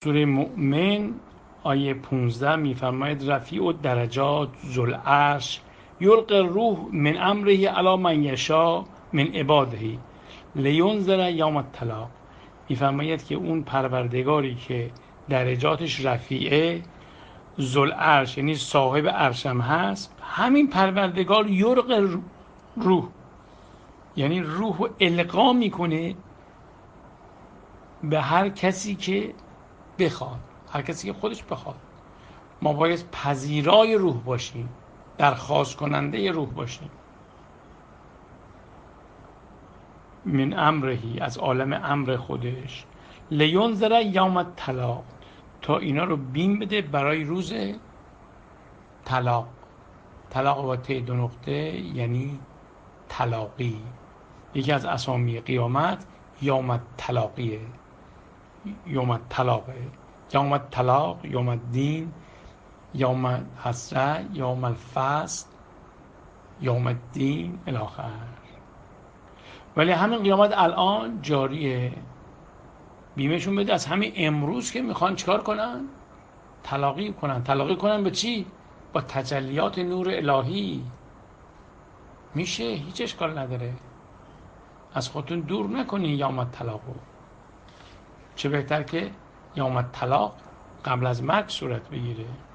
سوره مؤمن آیه 15 میفرماید رفیع الدرجات ذوالعرش یلقی الروح من امره علی من یشاء من عباده لینذر یوم التلاق. میفرماید که اون پروردگاری که درجاتش رفیعه، ذوالعرش یعنی صاحب عرشم هست، همین پروردگار یلقی روح یعنی روح رو القا میکنه به هر کسی که بخواد، هر کسی که خودش بخواد. ما باید پذیرای روح باشیم، درخواست کننده روح باشیم. من امرهی، از عالم امر خودش، لینذر یوم التلاق، تا اینا رو بیم بده برای روز طلاق. طلاق با ت دو نقطه یعنی تلاقی. یکی از اسامی قیامت یوم التلاقیه، یوم الطلاقه، یوم الطلاق، یوم الدین، یوم الحسره، یوم الفصل، یوم الدین الاخر. ولی همین قیامت الان جاریه. بیمشون بده از همین امروز که میخوان چیکار کنن؟ تلاقی کنن. تلاقی کنن به چی؟ با تجلیات نور الهی. میشه، هیچ اشکال نداره. از خودتون دور نکنین یوم الطلاقو. چه بهتر که یوم الطلاق قبل از مرگ صورت بگیره.